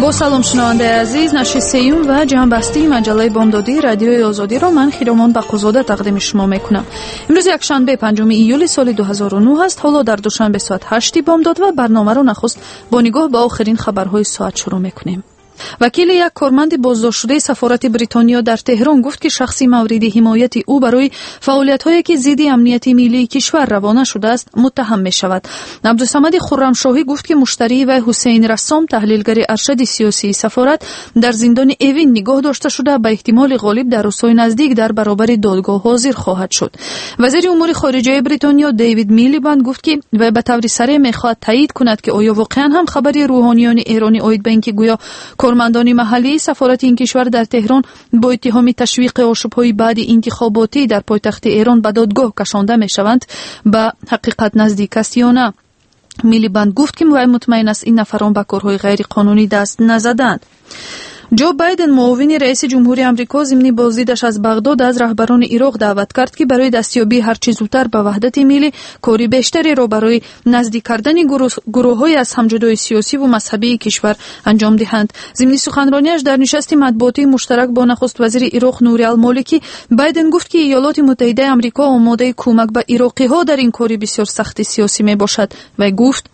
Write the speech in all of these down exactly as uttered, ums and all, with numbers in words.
با سلام شنونده عزیز، نشر سیوم و جنبسته مجله بامدادی رادیوی آزادی را من خیرامان بقوزاده تقدیم شما میکنم. امروز یک شنبه پنجم ایول سال دو هزار و نه است. حالا در دوشنبه ساعت هشت بامداد و برنامه را نخست با نگاه به آخرین خبرهای ساعت شروع میکنیم. وکیل یک کارمند بازداشت شده سفارت بریتانیا در تهران گفت که شخصی مورد حمایت او برای فعالیت‌هایی که ضد امنیت ملی کشور روانه شده است متهم می‌شود. عبدالصمد خرمشاهی گفت که مشتری و حسین رسام تحلیلگر ارشد سیاسی سفارت در زندان اوین نگاه داشته شده به احتمال غالب در روزهای نزدیک در برابر دادگاه حاضر خواهد شد. وزیر امور خارجه بریتانیا دیوید میلیبند گفت که وی به طور سریع می‌خواهد تایید کند که آیا واقعاً هم خبری روحانیان ایرانی اوید به اینکه گویا کارمندان محلی سفارت این کشور در تهران با اتهام تشویق آشوب‌های بعد انتخاباتی در پایتخت ایران به دادگاه کشانده می‌شوند به حقیقت نزدیک است یا نه. میلیبند گفت که مطمئن است این نفران به کارهای غیر قانونی دست نزدند. جو بایدن معاون رئیس جمهوری آمریکا ضمن بازدیدش از بغداد از رهبران عراق دعوت کرد که برای دستیابی هر چه زودتر به وحدت ملی کاری بیشتری را برای نزدیک کردن گروه‌های از همجدای سیاسی و مذهبی کشور انجام دهند. ضمن سخنرانیش در نشست مطبوعاتی مشترک با نخست وزیر عراق نوری المالکی، بایدن گفت که ایالات متحده آمریکا آماده کمک به عراقی‌ها در این کاری بسیار سخت سیاسی میباشد و گفت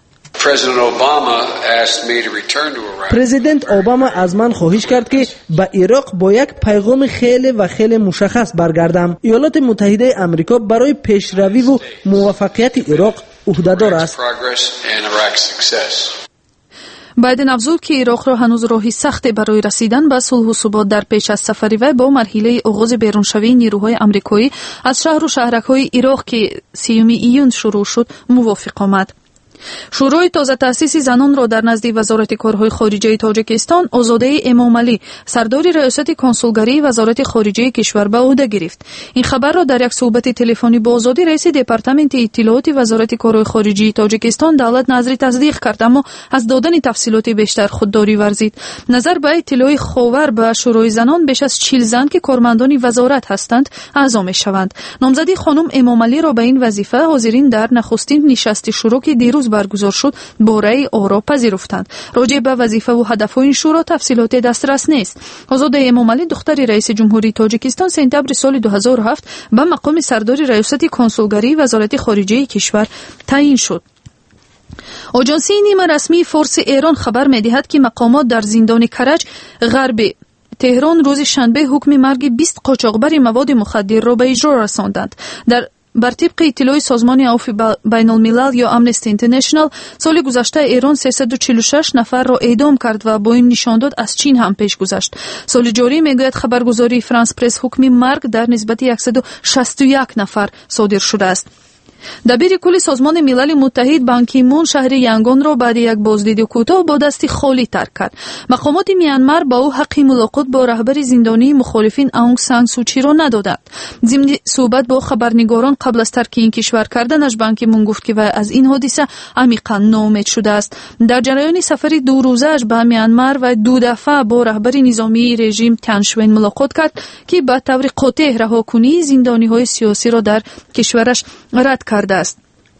پرزیدنت اوباما از من خواهش کرد که به عراق با یک پیغام خیلی و خیلی مشخص برگردم. ایالات متحده آمریکا برای پیشروی و موفقیت عراق عهده‌دار است. بایدن افزود که عراق را هنوز راهی سخت برای رسیدن به صلح و ثبات در پیش از سفری و با مرحله آغاز بیرونشوی نیروهای آمریکایی از شهر و شهرک‌های عراق که سیوم ایون شروع شد موافق آمد. شورای تازه تأسیس زنان را در نزد وزارت کارهای خارجه تاجیکستان آزاده امام علی سردار ریاست کنسولگری وزارت خارجه کشور به عهده گرفت. این خبر را در یک صحبت تلفنی با آزادی رئیس دپارتمنت اطلاعات وزارت کارهای خارجه تاجیکستان دولت نظری تصدیق کرد، اما از دادن تفصیلات بیشتر خودداری ورزید. نظر به اطلاع خاور به شورای زنان بیش از چهل زن که کارمندان وزارت هستند اعضا می‌شوند. نامزدی خانم امام علی را به این وظیفه حاضرین در نخستین نشست شورا که دیروز برگزار شد با رأی آرا پذیرفتند. راجع به وظیفه و هدف‌های این شورا تفصیلات دسترس نیست. آزاده امام علی دختر رئیس جمهوری تاجیکستان سپتامبر سال دو هزار و هفت به مقام سردار ریاست کنسولگری وزارت خارجه کشور تعیین شد. آژانسی نیمه رسمی فارس ایران خبر می‌دهد که مقامات در زندان کرج غرب تهران روز شنبه حکم مرگ بیست قاچاقبر مواد مخدر را به اجرا رساندند. در بر طبق اطلاع سازمان عفو بین الملل یا امنستی اینترنشنال، سال گذشته ایران سیصد و چهل و شش نفر را اعدام کرد و با این نشان داد از چین هم پیش گذشت. سال جاری میگوید خبرگزاری فرانس پرس حکم مرگ در نسبت صد و شصت و یک نفر صادر شده است. دبیر کل سازمان ملل متحد بان کی مون شهر ینگان را بعد یک بازدید کوتاه با دست خالی ترک کرد. مقامات میانمار با او حق ملاقات با رهبر زندانی مخالفین آنگ سان سوچی را ندادند. ضمن صحبت با خبرنگاران قبل از ترک این کشور کردنش بان کی مون گفت که وی از این حادثه عمیقا ناامید شده است. در جریان سفر دو روزه‌اش به میانمار و دو دفعه با رهبر نظامی رژیم تن شوین ملاقات کرد که به طور قاطع رهاکنی زندانی‌های سیاسی را در کشورش رد کرده است.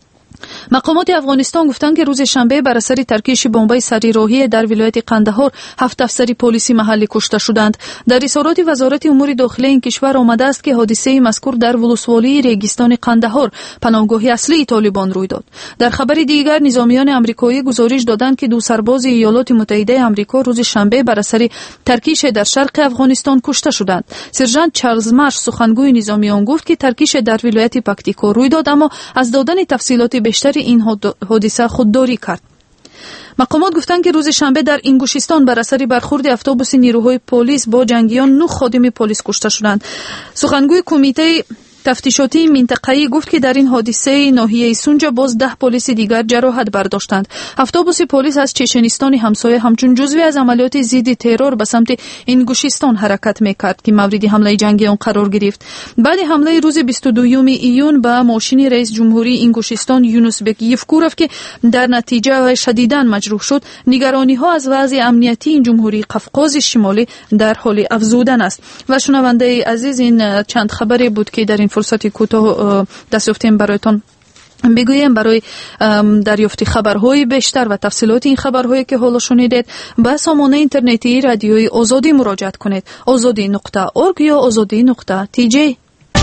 مقامات افغانستان گفتند که روز شنبه بر اثر ترکیش بمب‌های سریراهی در ولایت قندهار هفت افسر پلیسی محلی کشته شدند. در اظهارات وزارت امور داخلی این کشور آمده است که حادثه مذکور در ولسوالی ریگستان قندهار پناهگاه اصلی طالبان روی داد. در خبر دیگر نظامیان آمریکایی گزارش دادند که دو سرباز ایالات متحده آمریکا روز شنبه بر اثر ترکیش در شرق افغانستان کشته شدند. سرژانت چارلز مارش سخنگوی نظامیان گفت که ترکیش در ولایت پکتیکا روی داد، اما از دادن تفصیلات بیشتر این حادثه خودداری کرد. مقامات گفتند که روز شنبه در انگوشیستان بر اثر برخورد اتوبوس نیروهای پلیس با جنگیان نه خادم پلیس کشته شدند. سخنگوی کمیته تفتیشاتی منطقه‌ای گفت که در این حادثه ناحیه سونجا باز ده پلیس دیگر جراحت برداشتند. اتوبوس پلیس از چچنستان همسایه همچون جزوی از عملیات ضد ترور به سمت انگوشیستان حرکت می‌کرد که مورد حمله جنگیان قرار گرفت. بعد حمله روز بیست و دوم ایون به ماشین رئیس جمهوری انگوشیستان یونس بک یفکوروف که در نتیجه شدیداً مجروح شد، نگرانی‌ها از وضع امنیتی این جمهوری قفقاز شمالی در حال افزودن است. و شنونده عزیز، این چند خبری بود که در این فرصتی کوتاه دست یافتیم برایتان بگویم برای دریافت خبرهای بیشتر و تفصیلات این خبرهایی که حالا شنیدید به سامانه اینترنتی رادیوی آزادی مراجعه کنید. آزادی نقطه اورگ یا آزادی نقطه تی جی.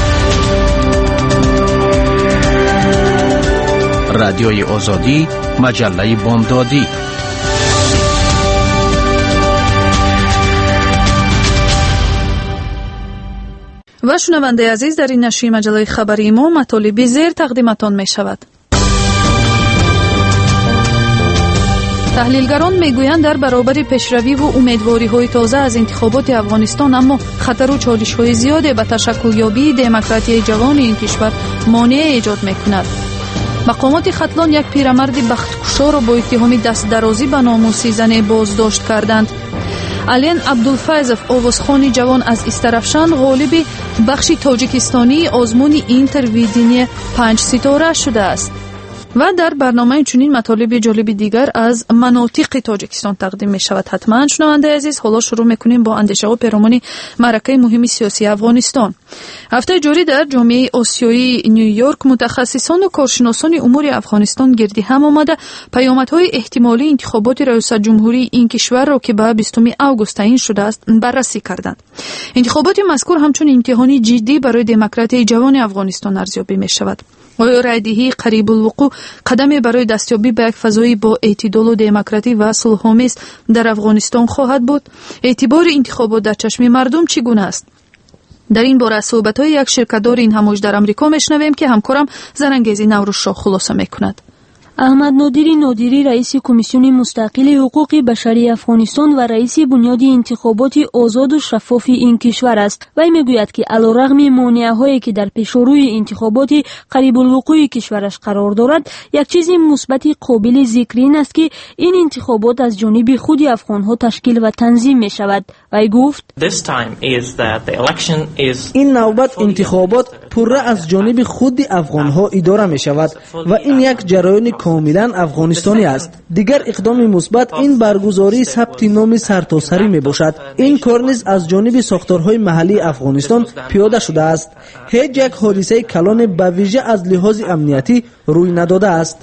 رادیوی آزادی، مجله بامدادی. و شنونده عزیز، در این نشریه مجله خبری ما مطالبی زیر تقدیمتان می شود. تحلیلگران میگویند در برابر پیشروی و امیدواری‌های تازه از انتخابات افغانستان اما خطر و چالش‌های زیادی به تشکل‌یابی دموکراسی جوان این کشور مانع ایجاد می‌کند. مقامات ختلان یک پیرمرد بختکشا را با اتهام دست درازی به ناموسی زن بازداشت کردند. علین عبدالفیضف، آوازخوان جوان از استرافشان، غالب بخش تاجیکستانی آزمون اینترویدینی پنج ستاره شده است. و در برنامه چنین مطالب جالب دیگر از مناطق تاجیکستان تقدیم می شود. حتما شنونده عزیز، حالا شروع میکنیم با اندیشه و پیرامون معرکه مهم سیاسی افغانستان. هفته جاری در جامعه آسیایی نیویورک متخصصان و کارشناسان امور افغانستان گردی هم آمده پیامدهای احتمالی انتخابات ریاست جمهوری این کشور را که به بیستم آگوست تعیین شده است بررسی کردند. انتخابات مذکور همچون امتحانی جدی برای دموکراسی جوان افغانستان ارزیابی می شود. آیا رایدهی قریب الوقوع قدمی برای دستیابی به یک فضای با اعتدال و دموکراتی و صلح‌آمیز در افغانستان خواهد بود؟ اعتبار انتخابات در چشم مردم چگونه است؟ در این باره صحبت‌های یک شرکت‌دار این همایش در امریکا میشنویم که همکارم زرنگیزی نوروز را خلاصه میکند. احمد نادری نادری رئیس کمیسیون مستقل حقوق بشری افغانستان و رئیس بنیاد انتخابات آزاد و شفاف این کشور است. وی میگوید که علیرغم مانعهایی که در پیشروی انتخابات قریب الوقوع کشورش قرار دارد، یک چیز مثبت قابل ذکر این است که این انتخابات از جانب خود افغانها تشکیل و تنظیم می شود. وی گفت این نوبت انتخابات پوره از جانب خود افغانها اداره می شود و این یک جریان کاملا افغانستانی است. دیگر اقدام مثبت این برگزاری ثبت نام سرتاسری می باشد. این کار نیز از جانب ساختارهای محلی افغانستان پیاده شده است. هیچ یک حادثه کلان به ویژه از لحاظ امنیتی روی نداده است.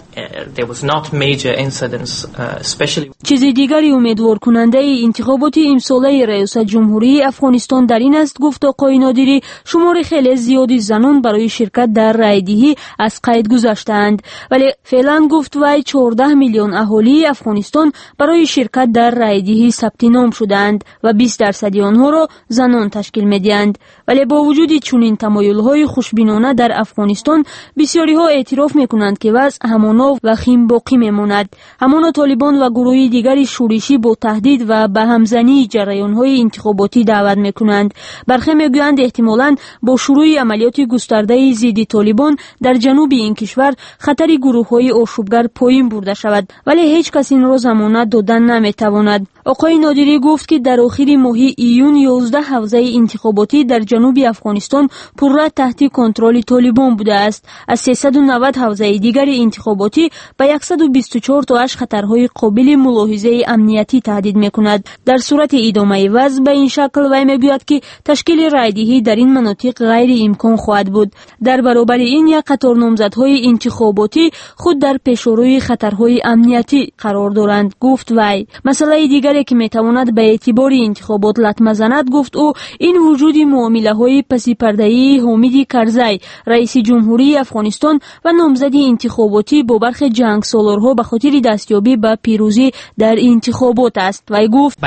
چیز دیگری امیدوار کننده انتخابات امساله ریاست جمهوری افغانستان در این است، گفت آقای نادری، شمار خیلی زیادی زنان برای شرکت در رایدهی از قید گذاشتند، ولی فعلا گفت وی چهارده میلیون اهالی افغانستان برای شرکت در رایدهی ثبت نام شدند و بیست درصد آنها را زنان تشکیل می‌دهند. ولی با وجود چنین تمایل‌های خوشبینانه در افغانستان، بسیاری‌ها اعتراف می‌کنند که وضع همانا و خیم باقی می‌ماند. همانا طالبان و گروه‌های دیگری شورشی با تهدید و به همزنی جریان‌های انتخاباتی دعوت می‌کنند. برخی می‌گویند احتمالاً با شروع عملیات گسترده ضد طالبان در جنوب این کشور خطر گروه‌های آشوبگر پایین برده شود، ولی هیچ کس این را ضمانت دادن نمی‌تواند. آقای نادری گفت که در آخر ماه ایون یازده حوزه انتخاباتی در جنوب افغانستان پورا تحت کنترل طالبان بوده است. از سیصد و نود حوزه دیگر انتخاباتی به صد و بیست و چهار تاش خطرهای قابل ملاحظه امنیتی تهدید می‌کند. در صورت ادامه وضع به این شکل وی می‌گوید که تشکیل رایدهی در این مناطق غیر امکان خواهد بود. در برابر این یک قطار نامزدهای انتخاباتی خود در پیشروی خطرهای امنیتی قرار دارند، گفت وی. مسئله دیگری که میتواند به اعتبار انتخابات لطمه زند، گفت او، این وجود معامله‌های پسی پرده‌ای حامد کرزی رئیس جمهوری افغانستان و نامزد انتخاباتی با برخی جنگسالارها به خاطر دستیابی به پیروزی در انتخابات است. وی گفت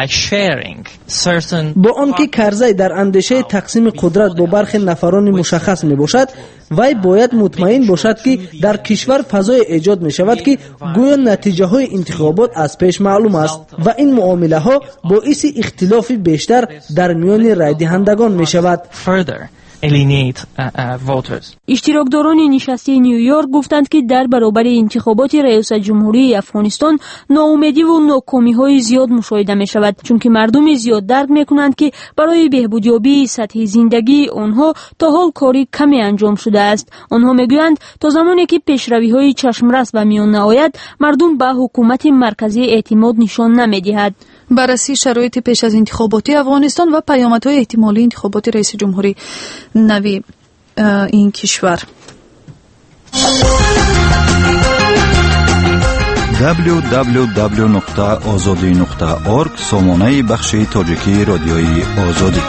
با آنکه کرزی در اندیشه تقسیم قدرت با برخی نفران مشخص می باشد، وی باید مطمئن باشد که در کشور فضای ایجاد می شود که گویا نتیجه های انتخابات از پیش معلوم است و این معامله ها باعث اختلاف بیشتر در میان رای دهندگان می شود. اشتراکداران نشسته نیویورک گفتند که در برابر انتخابات ریاست جمهوری افغانستان ناامیدی و ناکامی های زیاد مشاهده می شود، چون که مردم زیاد درک می کنند که برای بهبودیابی سطح زندگی آنها تا حال کاری کمی انجام شده است. آنها می گویند تا زمانی که پیشروی های چشمرس به میان نآید، مردم به حکومت مرکزی اعتماد نشان نمی دهد. بررسی شرایط پیش از انتخابات افغانستان و پیامدهای احتمالی انتخابات رئیس جمهوری نوی این کشور. دبلیو دبلیو دبلیو نقطه آزادی نقطه اورگ سامانه بخش تاجیکی رادیوی آزادی.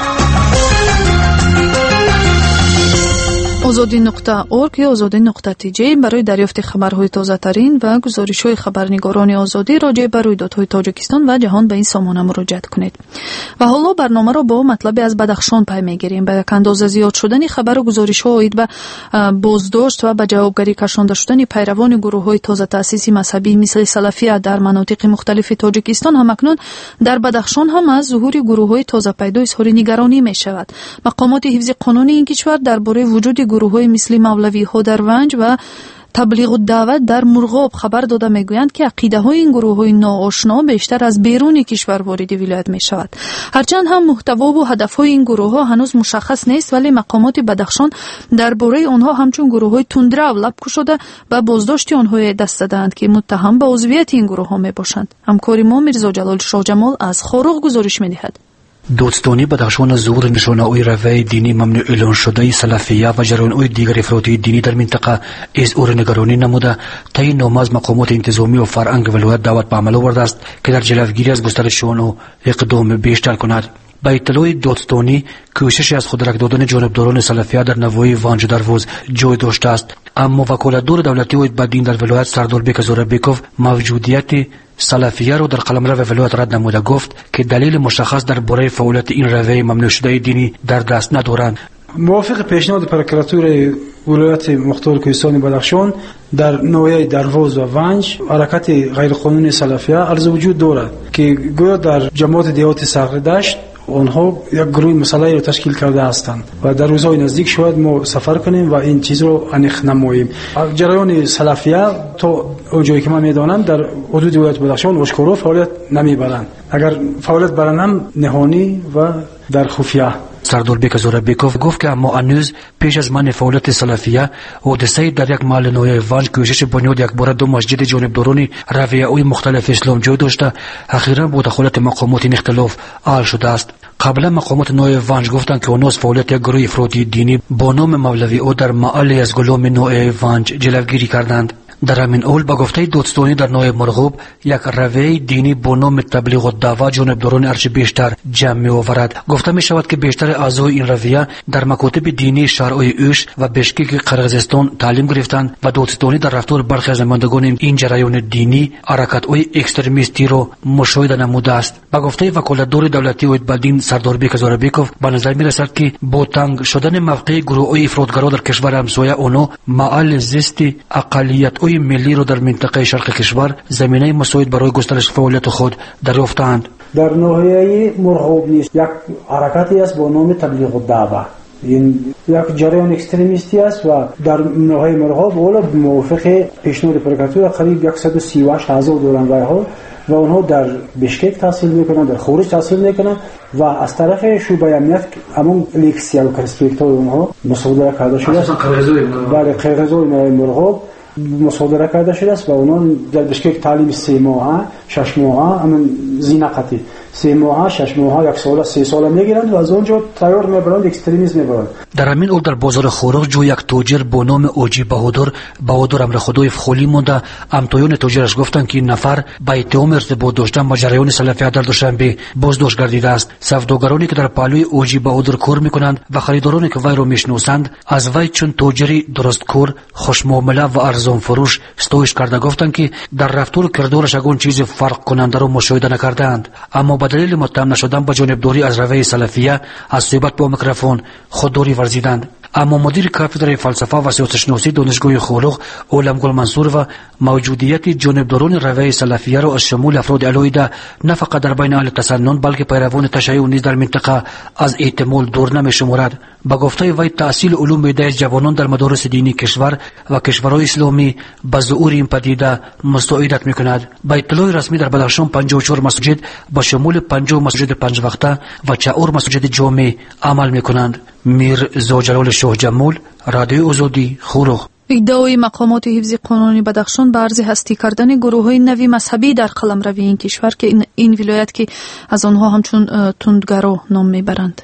آزادی نقطه اورگ یا آزادی نقطه تی جی برای دریافت خبرهای تازه ترین و گزارش‌های خبرنگاران آزادی راجع به رویدادهای تاجیکستان و جهان به این سامانه مراجعه کنید. و حالا برنامه را با مطلب از بدخشان پی می‌گیریم. به یک اندازه زیاد شدن خبر و گزارش‌ها اید به بازداشت و به جوابگری کشانده شدن پیروان گروه‌های تازه تأسیسی مذهبی مثل سلفیه در مناطق مختلف تاجیکستان همکنون در بدخشان هم از ظهور گروه‌های تازه پیدا اظهار نگرانی می‌شود. مقامات حفظ قانون این کشور درباره وجود گروه‌های مثل مولوی‌ها در ونج و تبلیغ الدعوت در مرغاب خبر داده میگویند که عقیده‌های این گروه‌های ناآشنا بیشتر از بیرون کشور وارد ولایت می‌شود. هرچند هم محتوا و هدف‌های این گروه‌ها هنوز مشخص نیست، ولی مقامات بدخشان درباره آنها همچون گروه‌های تندرو لب گشوده و بازداشت آنها دست دادند که متهم به عضویت این گروه‌ها میباشند. همکار ما میرزا جلال شاه جمال از خاروغ گزارش می‌دهد. دادستانی بدخشان ظهور نشانه‌های روی دینی ممنوع اعلان شده سلفیه و جریان‌های دیگر افراطی دینی در منطقه اظهار نگرانی نموده طی نامه از مقامات انتظامی و فرهنگ ولایت دعوت به عمل آورده است که در جلوگیری از گسترش آن اقدام بیشتر کند. با اطلاع دادستانی کوشش از خودرک دادن جانبداران سلفیه در نواحی وانج دروز جای داشته است، اما وکالتدار دولتی اوید به دین در ولایت سردار بیک زوربیکوف موجودیت سلفیه رو در قلمرو ولایت رد نموده گفت که دلیل مشخص درباره فعالیت این روی ممنوع شده دینی در دست ندارند. موافق پیشنهاد پروکراتور ولایت مختار کوهستان بدخشان در ناحیه دروز و ونج حرکت غیرقانونی سلفیه عرض وجود دارد که گویا در جماعت دیهات صخره دشت آنها یک گروه مسلحی را تشکیل کرده هستند و در روزهای نزدیک شاید ما سفر کنیم و این چیز رو انیخ نماییم. جریان سلفیه تا اونجایی که من میدانم در حدود ولایت بدخشان آشکارا فعالیت نمیبرند، اگر فعالیت برند هم نهانی و در خفیه. سردار بیک زوربیکوف گفت که اما هنوز پیش از من فعالیت سلفیه حادثه در یک محل ناحیه ونج کوشش بنیاد یک بار دو مسجد جانبداران رویه‌های مختلف اسلام جای داشته اخیراً با دخالت مقامات این اختلاف حل شده است. قبلا مقامات ناحیه ونج گفتند که آنها فعالیت یک گروه افراطی دینی با نام مولوی او در محل از گلام ناحیه ونج جلوگیری کردند. در همین حال با گفته دادستانی در ناحیه مرغوب یک رویه دینی با نام تبلیغ الدعوت جانبداران ارچه بیشتر جمع می‌آورد. گفته می شود که بیشتر اعضای این رویه در مکاتب دینی شهرهای اوش و بشکک قرقیزستان تعلیم گرفتند و دادستانی در رفتار برخی از نمایندگان این جریان دینی حرکت‌های اکستریمیستی را مشاهده نموده است. با گفته وکالتدار دولتی اویدبالدین سردار بیک زوربیکوف به نظر می‌رسد که با تنگ شدن موقع گروه‌های افراطگرا در کشور همسایه آنها محل زیست اقلیت‌های ملی رو در منطقه شرق کشور زمینه مساعد برای گسترش فعالیت خود دریافتند. در ناحیه مرغوب نیست یک حرکتی است با نام تبلیغ الدعوه، این یک جریان اکستریمیستی است و در ناحیه مرغوب اولا موافق پیشنهاد پروکراتور قریب صد و سی و هشت هزار دوران رایها و اونها در بشکک تحصیل میکنن، در خارج تحصیل میکنن و از طرف شعبه امنیت همون لیکسیا و کرسپکت اونها مصادره کرده شده است. بله، قرقیزای مرغوب مصادره کرده شده است و اونها در بشکک تعلیم سه ماهه شش ماهه همون زینقتی سه ماهه شش ماهه یک ساله سه ساله میگیرند و از اونجا تیار میبرند اکستریمیسم میبرند. در همین حال در بازار خاروغ جو یک تاجر با نام اوجی بهادر بهادر امر خدای خالی مونده. امتایان تاجرش گفتند که این نفر با اتهام ارتباط داشتن با جریان سلفیه در دوشنبه بازداشت گردیده است. سوداگرانی که در پهلوی اوجی بهادر کار میکنند و خریدارانی که وی را میشناسند از وی چون تاجری درستکار خوشمعامله و ارزان فروش ستایش کرده گفتند که در رفتار و کردارش اون چیز فرق کننده را مشاهده نکردند، اما با دلیل متهم نشدن با جانبداری از روی سلفیه از صحبت با میکروفون خودداری ورزیدند. اما مدیر کافدرای فلسفه و سیاستشناسی دانشگاه خاروغ علمگل منصور و موجودیت جانبداران روی سلفیه را از شمول افراد علایده نه فقط در بین اهل تسنن بلکه پیروان تشیع نیز در منطقه از احتمال دور نمی‌شمارد. با گفته وی تحصیل علوم بیدای جوانان در مدارس دینی کشور و کشورهای اسلامی به ظهور این پدیده مساعدت می‌کند. با اطلاع رسمی در بدخشان پنجاه و چهار مساجد با شمول پنجاه مسجد پنج وقته و چهار مسجد جامع عمل می‌کنند. میرزا جلال شاه جمال، رادیو آزادی، خاروغ. ادعای مقامات حفظ قانون بدخشان به عرض هستی کردن گروه‌های نوی مذهبی در قلمرو این کشور که این, این ولایت که از آنها همچون تندگرا نام میبرند.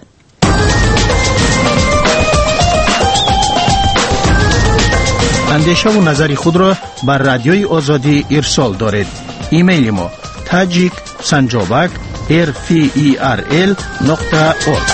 اندیشه و نظر خود را بر رادیوی آزادی ارسال دارید. ایمیل ما تاجیک سنجابک ارفیل نقطه اورگ.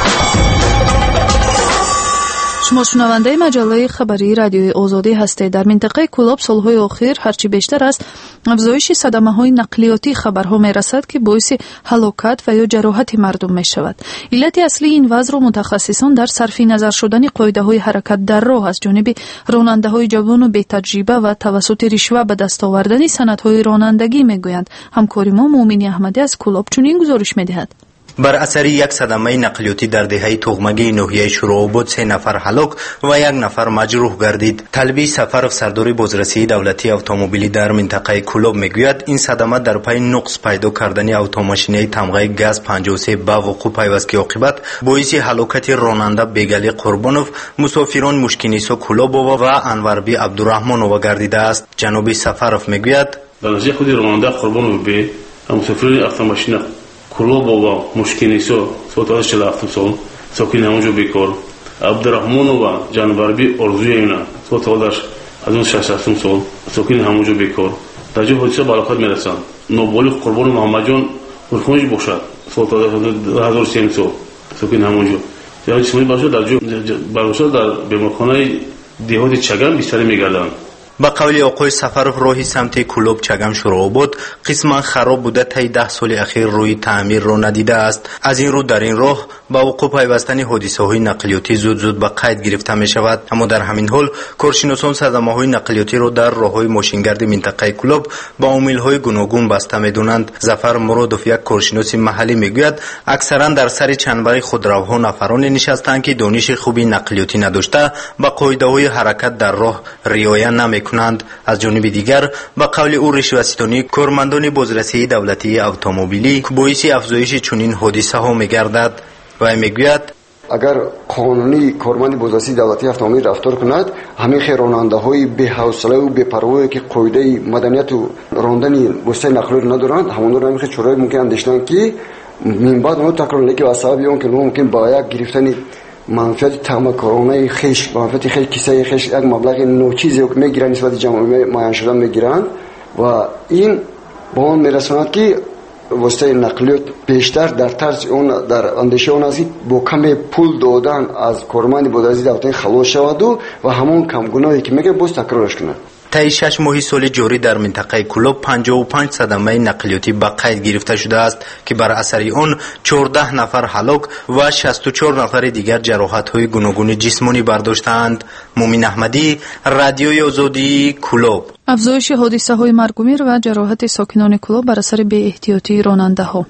شما شنونده مجله خبری رادیوی آزادی هستید. در منطقه کلاب سالهای اخیر هرچی بیشتر است افزایش صدمه‌های نقلیاتی خبرها میرسد که باعث هلاکت و یا جراحت مردم می شود. علت اصلی این وضع را متخصصان در صرف نظر شدن قاعده‌های حرکت در راه از جانب راننده‌های جوان و بی تجربه و توسط رشوه به دست آوردن سندهای رانندگی میگویند. همکار ما مومنی احمدی از کلاب چنین گزارش می‌دهد. بر اثر یک صدمه نقلیاتی در دهه تغمگی ناحیه شروع بود سه نفر هلاک و یک نفر مجروح گردید. طلبی سفرов سرداری بازرسی دولتی اتومبیلی در منطقه کلوب میگوید این صدمه در پی نقص پیدا کردن اتوماشین تمغه گاز پنجاه و سه به وقوع پیوست که عاقبت باعث هلاکت راننده بیگلی قربانوف، مسافران مشکینیسو کلوبووا و انوربی عبدالرحمنووا گردیده است. جناب سفرов میگوید در نتیجه خود راننده قربانوف به مسافران اتوماشین کلوبووا مشکینیسو سوتاش چهل و هفت سال ساکن همونجا بیکار، عبدالرحمنووا جانوربی ارزوینا سوتاش از اون شصت و هفت سال ساکن همونجا بیکار. در جای حادثه به هلاکت میرسند. نابالغ قربان محمد جان عرفانج باشد سوتاش هزار و سیصد سال ساکن همونجا. یعنی جسمانی باشه در جای باشه در بیمارخانه دهات چگم بیشتر میگردند. با قول آقای سفرов راهی سمت کلوب چگم شروع بود قسما خراب بوده طی ده سال اخیر روی تعمیر را ندیده است. از این رو در این راه با وقوع پیوستن حادثه های نقلیاتی زود زود به قید گرفته می شود. اما در همین حال کارشناسان صدمه های نقلیاتی را در راه های ماشینگرد منطقه کلوب با عامل های گوناگون بسته می دونند. ظفر مرادوف یک کارشناس محلی می گوید اکثرا در سر چنبر خودروها نفران نشستند که دانش خوبی نقلیاتی نداشته با قاعده های حرکت در راه رعایت نمی کنند. از جانب دیگر با قول او رشوه‌ستانی کارمندان بازرسی دولتی اتومبیلی باعث افزایش چنین حادثه ها می‌گردد و میگوید اگر قانونی کارمند بازرسی دولتی اتومبیل رفتار کند همین راننده‌های بی‌حوصله و بی‌پروا که قاعده مدنیت و راندن وسیله نقلیه ندارند همون رو همین چورای ممکن اندیشیدن که من بعد اون تکرار که واسه اون که ممکن با یک گرفتن منفعت تمکرانه خیش منفعت خیش کیسه خیش یک مبلغ نو چیزی که میگیرن نسبت جمعی معین شدن میگیرن و این با اون میرسوند که واسطه نقلیات بیشتر در طرز اون در اندیشه اون است با کم پول دادن از کارمند بازرسی دولتی خلاص شود و همون کم گناهی که میگه باز تکرارش کنه. طی شش ماه سال جاری در منطقه کلوب پنجاه و پنج صدمه نقلیاتی به قید گرفته شده است که بر اثر آن چهارده نفر هلاک و شصت و چهار نفر دیگر جراحت‌های گوناگون جسمانی برداشتند. مومن احمدی، رادیوی آزادی، کلوب. افزایش حادثه‌های مرگومیر و جراحت ساکنان کلوب بر اثر بی‌احتیاطی راننده‌ها.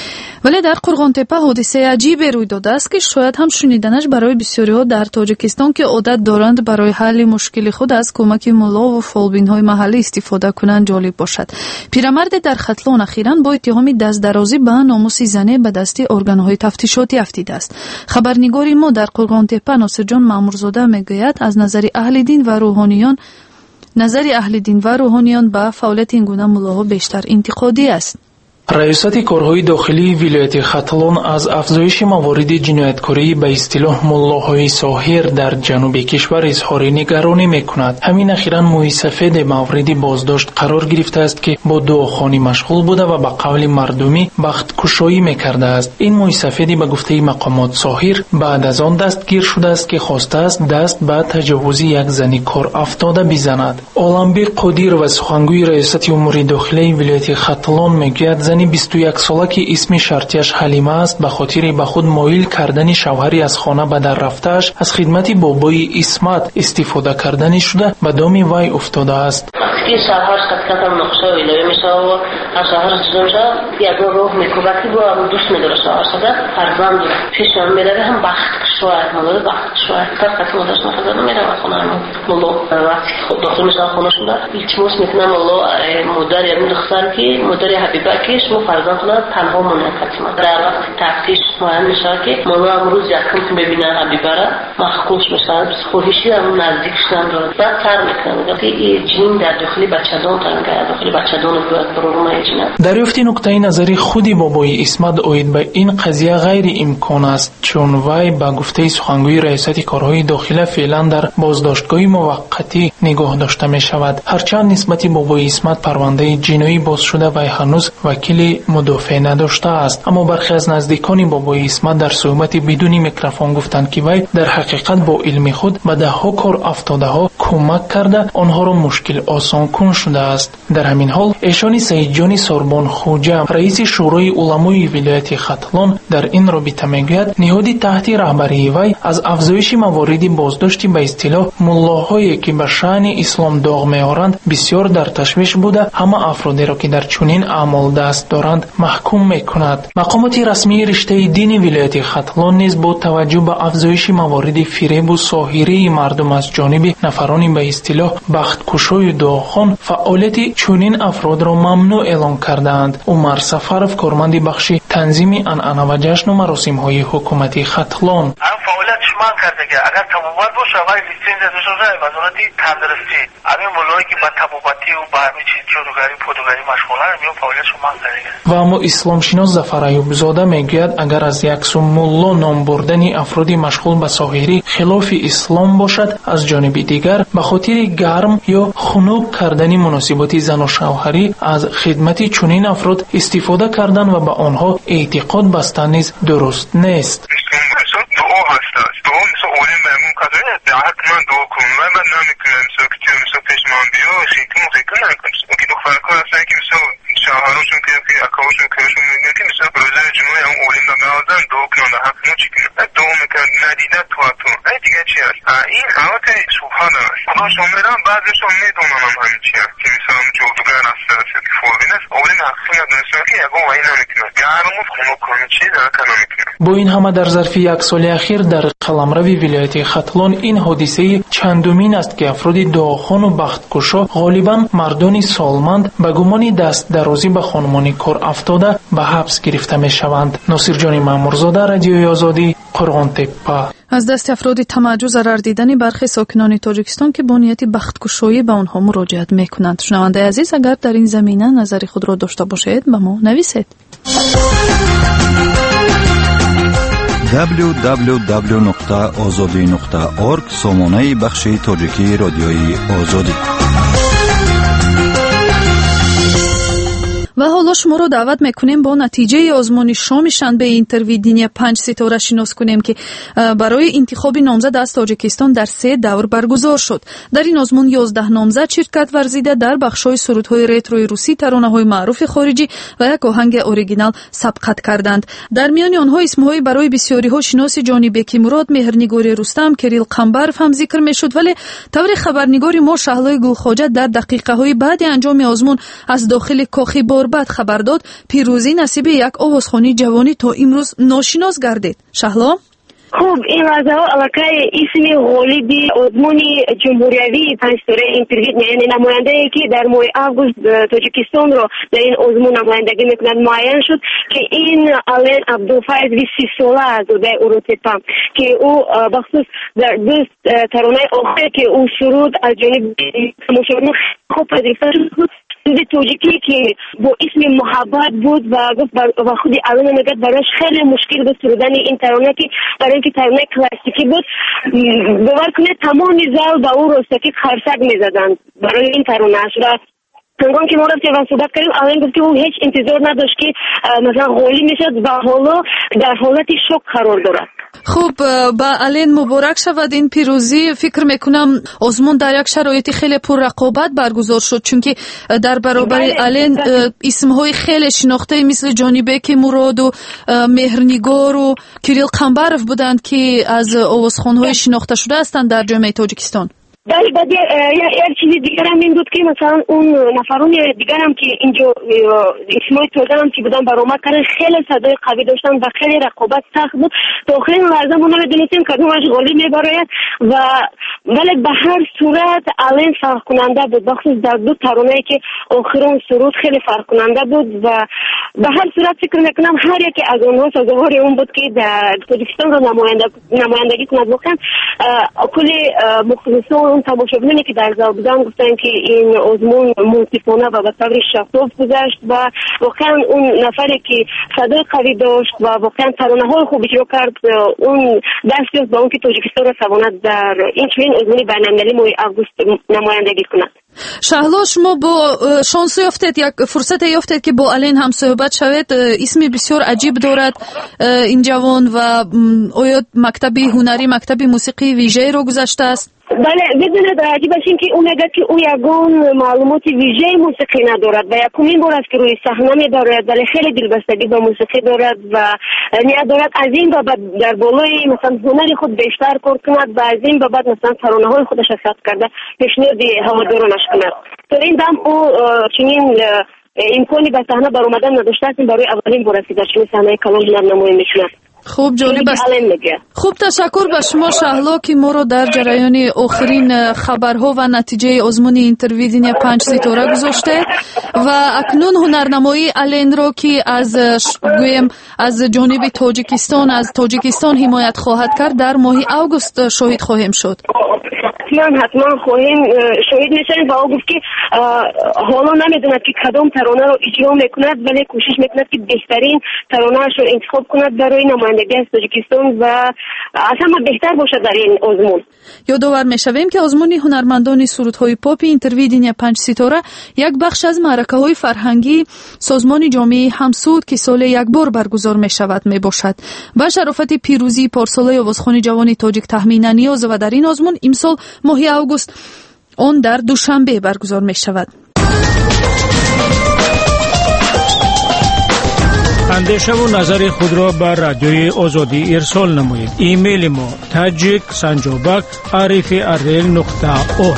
ولی در قرغانتپه حادثه عجیبی روی داده است که شاید هم شنیدنش برای بسیاری‌ها در تاجیکستان که عادت دارند برای حل مشکل خود از کمک ملا و فالبین‌های محلی استفاده کنند جالب باشد. پیرمرد در ختلان اخیراً با اتهام دست درازی به ناموس زنه به دست ارگان‌های تفتیشاتی افتیده است. خبرنگار ما در قرغانتپه ناصر جان مامورزاده میگوید از نظر اهل دین و روحانیان نظر اهل دین و روحانیان به فعالیت این گونه ملاها بیشتر انتقادی است. رئیست کارهای داخلی ولایت ختلان از افزایش موارد جنایتکاری به اصطلاح ملاهای ساحر در جنوب کشور اظهار نگرانی میکند. همین اخیراً مویی سفید مورد بازداشت قرار گرفته است که با دعاخوانی مشغول بوده و به قول مردمی بخت کشایی میکرده است. این مویی سفید به گفته مقامات ساحر بعد از آن دستگیر شده است که خواسته است دست به تجاوز یک زن کار افتاده بزند. عالمبی قدیر و سخنگوی ریاست امور داخلی ولایت ختلان میگوید زن بیست و یک ساله که اسم شرطیش حلیمه است به خاطر به خود مایل کردن شوهری از خانه به در رفته‌اش از خدمت بابای اسمت استفاده کردن شده به دام وی افتاده است. که شوهرش قطعا نقشه ویلایه میشه و شوهرش جدا میشه یک روح میکوبه که با هم دوست میداره شوهر شده فرزند پیشم میره هم بخت شوهر مداره بخت شوهر تا قطع مدرش نخواهد میره و خونه همون مولو وقتی خود داخل میشه خونه شده التماس میکنه مولو مدر یعنی دختر که مدر حبیبه که شما فرزند خونه تنها مونه قطعا در وقت تفتیش مهم میشه که مولو امروز یکم که ببینه حبیبه را مخکوش میشه خواهشی هم نزدیکش هم داره بعد تر میکنه که جین در داخل داخلی بچه‌دان تنگ داخلی بچه‌دان بود پروگرام ایجنا. دریافتی نقطه نظری خودی بابای اسمت اوید به این قضیه غیر امکان است چون وی با گفته سخنگوی ریاست کارهای داخلی فعلا در بازداشتگاه موقتی نگاه داشته می شود. هرچند نسبت بابای اسمت پرونده جنایی باز شده و هنوز وکیل مدافع نداشته است، اما برخی از نزدیکان بابای اسمت در صحبت بدون میکروفون گفتند که وی در حقیقت با علم خود به ده ها کار افتاده ها کمک کرده آنها را مشکل آسان کن شده است. در همین حال ایشان سعید جان سوربان خوجا رئیس شورای علمای ولایت ختلان در این رابطه میگوید نهادی تحت رهبری وی از افزایش موارد بازداشت به اصطلاح ملاهایی که به شأن اسلام داغ میآورند بسیار در تشویش بوده همه افرادی را که در چنین اعمال دست دارند محکوم میکند. مقامات رسمی رشته دین ولایت ختلان نیز با توجه به افزایش موارد فریب و ساحری مردم از جانب نفرانی به اصطلاح بختکشای دعاخوان فعالیت چنین افراد را ممنوع اعلام کردند. عمر سفرов کارمند بخش تنظیم عنعنه و جشن و مراسم های حکومتی ختلان فعالیت شما کرده که اگر تبوبت باشه و لیسنس داشته باشه وزارت تندرستی همین مولایی که با تبوبتی و با همین چیز جادوگری پودوگری مشغولن میون فعالیت شما کرده. و اما اسلام شناس ظفر ایوب زاده میگوید اگر از یک سو مولا نام بردن افراد مشغول به ساحری خلاف اسلام باشد، از جانب دیگر به خاطر گرم یا خنک کردن مناسبات زن و شوهری از خدمت چنین افراد استفاده کردن و به آنها اعتقاد بستن نیز درست نیست. دعا هست دعا مثل اولین مهمون کدره دعات من دعا کنم و من نمیکنم مثل که چه مثل پیشمان بیا خیلی مخیکن نکنم که دخترکار هستن که مثل شوهرشون که اکاوشون کهشون میگن که مثل روزه جمعه هم اولین بگازن دعا کنم در حق نو چی کنم دعا میکن ندیده تو تو ای دیگه چی هست این حالت سبحان است خدا شمیرم بعضشون میدونم هم همین چی هست که مثل هم جادوگر هست که فوقین است اولین حقی ندونستم که یکو وی نمیکنم گرموز خونو کنی چی درکن نمیکنم. با این همه در ظرف یک سال اخیر در قلمرو ولایت ختلان این حادثه چندمین است که افراد دعاخوان و بختکشا غالبا مردان سالمند به گمان دست درازی به خانمان کار افتاده به حبس گرفته می شوند. ناصر جان مامورزاده، رادیوی آزادی، قرغان تپه. از دست افراد طمعجو ضرر دیدن برخی ساکنان تاجیکستان که با نیت بختکشایی به آنها مراجعت می کنند. شنونده عزیز اگر در این زمینه نظری خود را داشته باشید به ما نویسید. دبلیو دبلیو دبلیو نقطه آزادی نقطه اورگ سامانه بخش تاجیکی رادیوی آزادی. و حالا شما رو دعوت میکنیم با نتیجه آزمون شام شنبه اینترویدینی پنج ستاره شناس کنیم که برای انتخاب نامزد از تاجیکستان در سه دور برگزار شد. در این آزمون یازده نامزد شرکت ورزیده در بخش‌های سرودهای ریتروی روسی، ترانه‌های معروف خارجی و یک آهنگ اوریجینال سبقت کردند. در میان آنها اسم‌های برای بسیاری‌ها شناس جانی بکی مراد، مهرنگار رستم، کریل قنبرف هم ذکر می‌شد، ولی طور خبرنگار ما شهلای گلخواجه در دقیقه‌های بعد انجام آزمون از داخل کاخ بعد خبر داد پیروزی نصیب یک آوازخوانی جوانی تا امروز ناشناس گردید. شهلا خب این وضع علاقه اسم غالبی آزمونی جمهوریوی پنجستاره اینترویو یعنی نماینده که در ماه آگوست تاجیکستان رو در این آزمون نمایندگی میکند معین شد که این آلن عبدالفایز سی ساله از در اوروتپا که او بخصوص در دوست ترانه آخر که او سرود از جانب مشاورین خوب پذیرفته شد توجیکی که با اسم محبت بود و گفت و خودی الان میگه براش خیلی مشکل بود سرودن این ترانه که برای اینکه ترانه کلاسیکی بود باور کنید تمام زال با او رستکی خرسک میزدند برای این ترانه و هنگام که ما رفتیم و صحبت کردیم الان گفت که او هیچ انتظار نداشت که مثلا غالی میشد و حالا در حالت شوک قرار دارد. خب با الین مبارک شود این پیروزی. فکر میکنم آزمون در یک شرایط خیلی پر رقابت برگزار شد چون که در برابر الین اسمهای خیلی شناخته مثل جانی بک مراد و مهرنگار و کریل قنبرف بودند که از آوازخوان‌های شناخته شده هستند در جامعه تاجیکستان. ولی بعد یک چیز دیگر هم این بود که مثلا اون نفرون دیگر هم که اینجا اسمای توده هم که بودن برآمد کردن خیلی صدای قوی داشتن و خیلی رقابت سخت بود. تا آخرین لحظه ما نمیدونستیم کدومش غالی میبراید و ولی به هر صورت الان فرق کننده بود بخصوص در دو ترانه‌ای که آخرون سرود خیلی فرق کننده بود و به هر صورت فکر میکنم هر یکی از اونها سازوار اون بود که در تاجیکستان رو نماینده نمایندگی کند. واقعا کل مخلصان اون تماشاگرانی که در زال بودن گفتن که این آزمون منصفانه و به طور شفاف گذشت و واقعا اون نفری که صدای قوی داشت و واقعا ترانه‌های خوب اجرا کرد اون دست یافت به اون که تاجیکستان را تواند در این چنین آزمون بین‌المللی ماه آگوست نمایندگی کند. شهلا، شما با شانس یافتید، یک فرصت یافتید که با الین هم صحبت شوید. اسمی بسیار عجیب دارد این جوان و آیا مکتبی هنری، مکتبی موسیقی ویژه رو گذشته است؟ بله، بدونید عجیب است که اون میگه که او یگان معلومات ویژه موسیقی ندارد و یکمین بار است که روی صحنه می‌دارد، ولی خیلی دلبستگی به موسیقی دارد و نیت دارد از این به بعد در بالای مثلا هنری خود بیشتر کار کند و از این به بعد مثلا ترانه‌های خودش حساب کرده پیشنهاد هوادارانش کند. تو این دم او چنین امکانی به صحنه بر اومدن نداشته است، برای اولین بار است که در چنین صحنه کلام هنرنمایی می‌کند. خوب جالب است. خوب تشکر به شما شهلا که ما رو در جریان آخرین خبرها و نتیجه آزمون اینترویژن پنج ستاره گذاشته و اکنون هنرنمایی الین رو که از گویم از جانب تاجیکستان از تاجیکستان حمایت خواهد کرد در ماه آگوست شاهد خواهیم شد. حتما حتما خواهیم شاهد میشیم و او گفت که حالا نمیدوند که کدام ترانه رو اجرا میکند، ولی کوشش میکند که بهترین ترانه‌اش رو انتخاب کند برای نمایندگی از تاجیکستان و اصلا بهتر باشد در این آزمون. یادآور میشویم که آزمون هنرمندان سرودهای پاپ اینترویژن پنج ستاره یک بخش از معرکه‌های فرهنگی سازمان جامعه همسود که سال یک بار برگزار میشود میباشد. با شرافت پیروزی پارسال آوازخوان جوان تاجیک تخمیناً نیاز و در این آزمون امسال ماه آگوست آن در دوشنبه برگزار می شود. اندیشه و نظر خود را بر رادیوی آزادی ارسال نمایید. ایمیل ما تاجیک سنجابک ات ار ال نقطه او.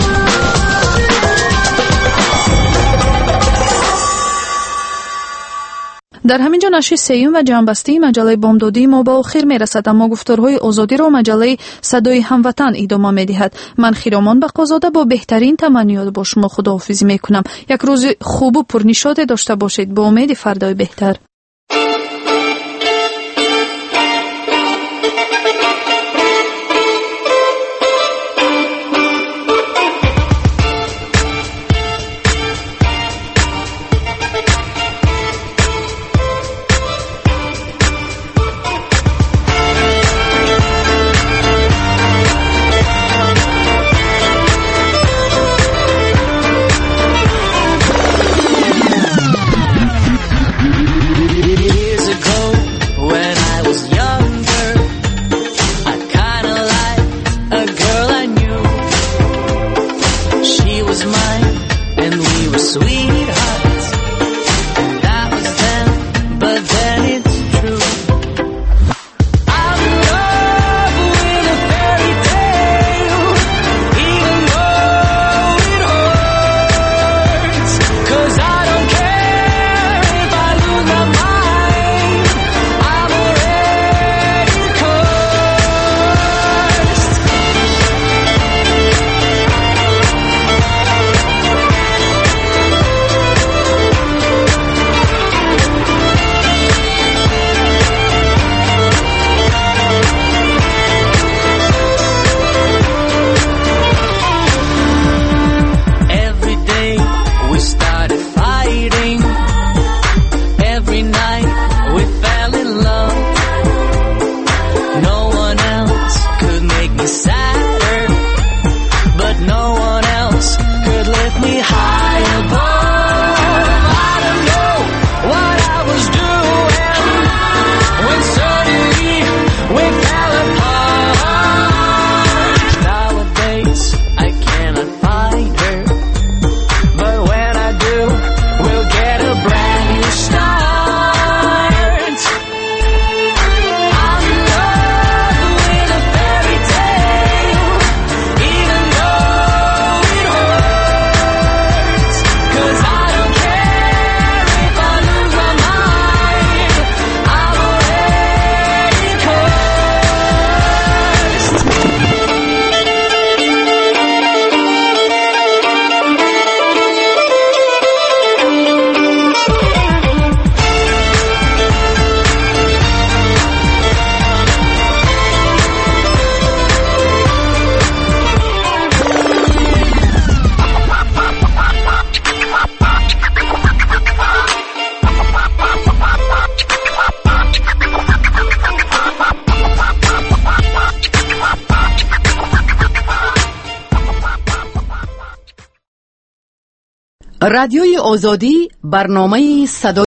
در همین جا نشر سیوم و جنبسته مجله بامدادی ما با آخر می رسد، اما گفتارهای آزادی را مجله صدای هموطن ادامه می دهد. من خیرامان بقازاده با بهترین تمنیات با شما خداحافظی می کنم. یک روز خوب و پرنشاط داشته باشید با امید فردای بهتر. رادیوی آزادی برنامه صدای